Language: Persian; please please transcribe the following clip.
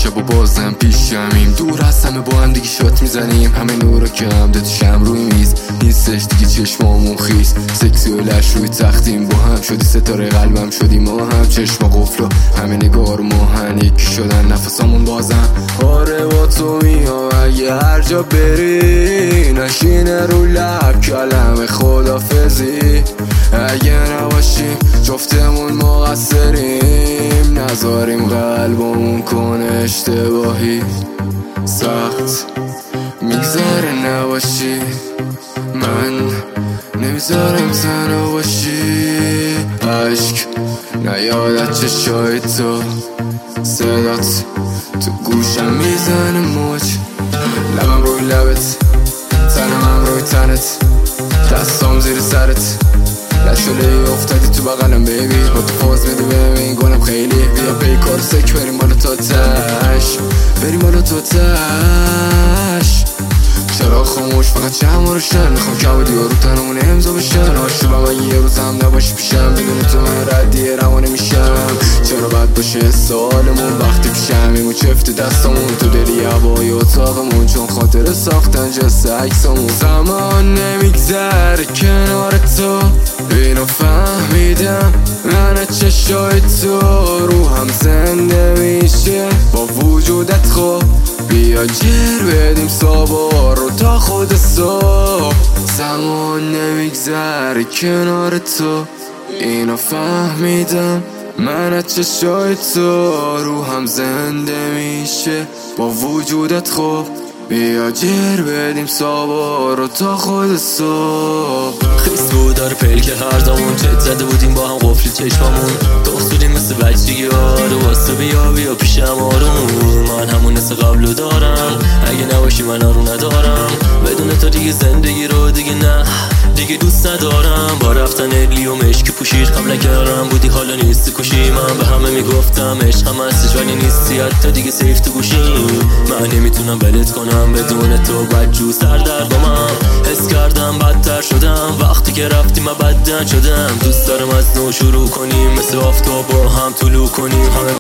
شب و بازم پیشمیم، دور از همه با هم دیگه شات میزنیم، همه نورا که هم شم روی میز نیستش دیگه، چشمامون خیس سکسی و لش روی تختیم، با هم شدی ستاره قلبم شدی ما هم، چشم قفل و همه نگار ماهن یکی شدن نفسامون بازم. آره با تو میام اگه هر جا بری، نشینه رو لب کلم خدافزی، اگه نباشیم جفتمون مقصریم، نذاریم قلبمون کنه اشتباهی، سخت میگذره نباشی، من نمیذارم زنو باشی، عشق نیادت چشای تو، صدات تو گوشم میزنه موج، لبم روی لبت، تنم روی تنت، دستام زیر سرت، لشوله افتادی تو بغلم بیبی، با تو فاز میدی ببین گلم خیلی، بیا پیکار سک بریم بالا تا تش، بریم بالا تا تش، چرا خاموش فقط چند روشن، میخوام کبادی ها رو تنمون امضا بشن، آشوبم اگه یه روز هم نباشی پیشم، بدون تو من ردیه روانه میشم، چرا بد باشه سالمون وقتی پیشم، ایمو چفت دستامون تو دلی هوای اتاقمون، چون خاطر ساختن جست عکسامون، زمان نمیگذره کنار تو، اینو فهمیدم من چشای تو، روحم زنده میشه با وجودت، خب بیا جر بدیم سوار رو تا خود صبح، زمان نمیگذره کنار تو، اینو فهمیدم من از چشای تو، روحم زنده میشه با وجودت، خب بیا جر بدیم سوار رو تا خود صبح. خیس بود داره پلک هر زمان، چت زده بودیم با هم قفل چشمامون، دختونیم مثل بچگی ها رو واسه بیا پیشم آروم، من همون مثل قبلو دارم، اگه نباشی من آرو ندارم، بدون تو دیگه زندگی رو دیگه نه دیگه دوست ندارم، با رفتن الی و مشکی پوشید قبل کردم بودی حالا نیستی کشی، من به همه میگفتم عشقم هستش ولی نیستی، حتی دیگه سیف تو گوشی، من نمیتونم ولت کنم بدون تو، بدجو سر در با من حس کردم بدتر شدم، وقتی که رفتی من بدن شدم، دوست دارم از نو شروع کنیم مثل آفتاب با هم طلوع کنیم، همه